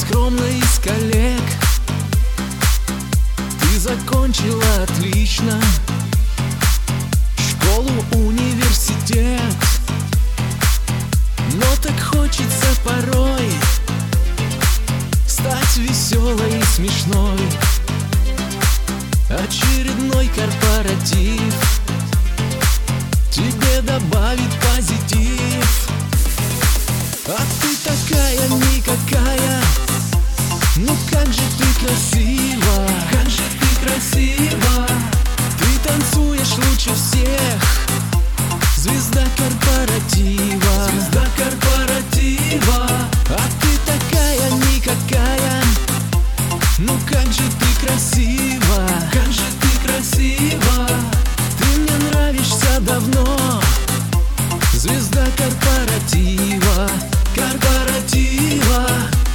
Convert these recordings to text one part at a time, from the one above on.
скромная из коллег. Ты закончила отлично школу, университет, но так хочется порой стать веселой и смешной. Очередной корпоратив тебе добавит позитив. А ты такая никакая, ну как же ты красива, как же ты красива. Ты танцуешь лучше всех, звезда корпоратива, звезда корпоратива. А ты такая никакая, ну как же ты красива, как же ты красива. Ты мне нравишься давно, звезда корпоратива, корпоратива.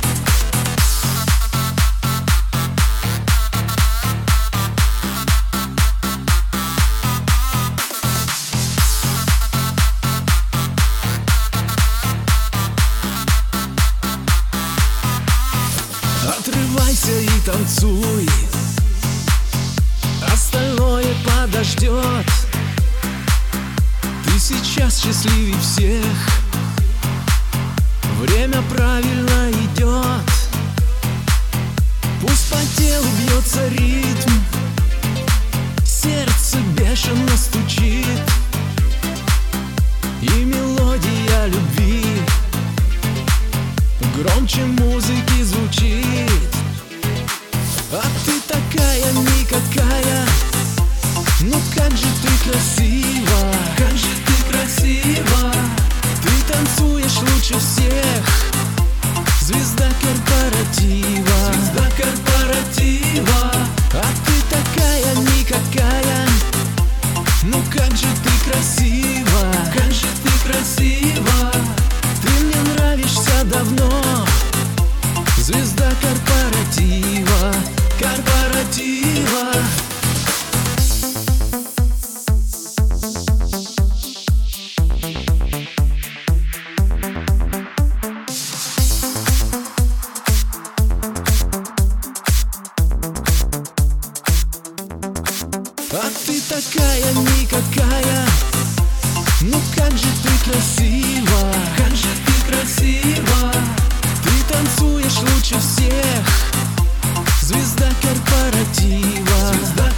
Отрывайся и танцуй, остальное подождет. Ты сейчас счастливей всех, время правильно идет. Пусть по телу бьется ритм, сердце бешено стучит, и мелодия любви громче музыки звучит. А ты такая никакая, ну как же ты красива, как же ты красива. Ты танцуешь лучше всех, звезда корпоратива, звезда корпоратива. А ты такая никакая, ну как же ты красива, как же ты красива. Ты мне нравишься давно, звезда корпоратива, корпоратива. А ты такая никакая, ну как же ты красива, как же ты красива. Ты танцуешь лучше всех, звезда корпоратива, звезда